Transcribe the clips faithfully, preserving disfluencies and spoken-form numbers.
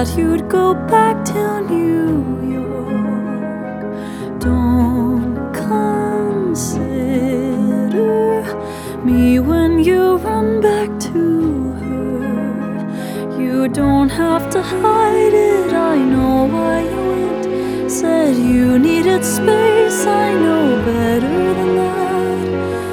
that you'd go back to New York. Don't consider me when you run back to her. You don't have to hide it, I know why you went. Said you needed space, I know better than that.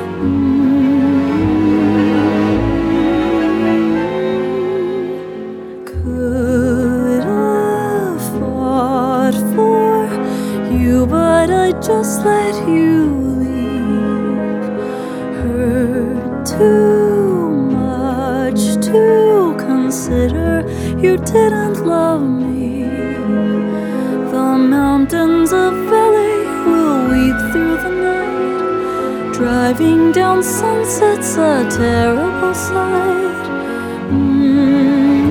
mm. Could have fought for you, but I just let you leave. Hurt too much to consider you didn't love me. The mountains of L A will weep through the night. Driving down sunset's a terrible sight. mm.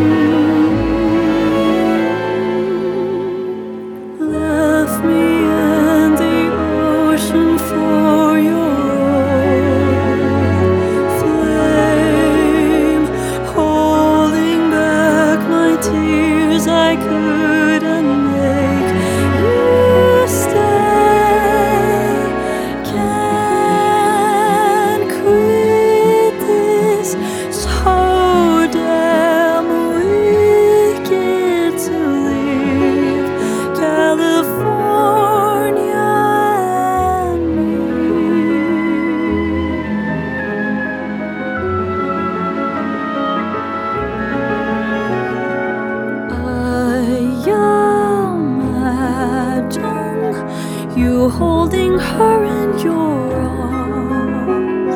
Left me in the ocean for your flame, holding back my tears I couldn't make you stay. Can't quit this, so damn wicked to leave California and me. Imagine you holding her in your arms,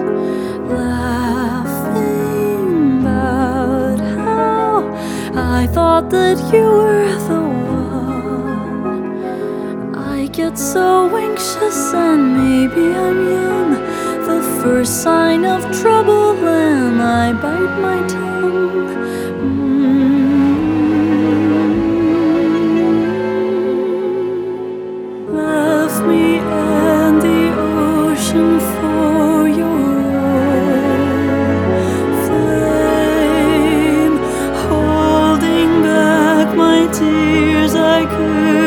laughing about how I thought that you were the one. I get so anxious and maybe I'm young. The first sign of trouble and I bite my tongue. Left me in the ocean for your flame, holding back my tears I could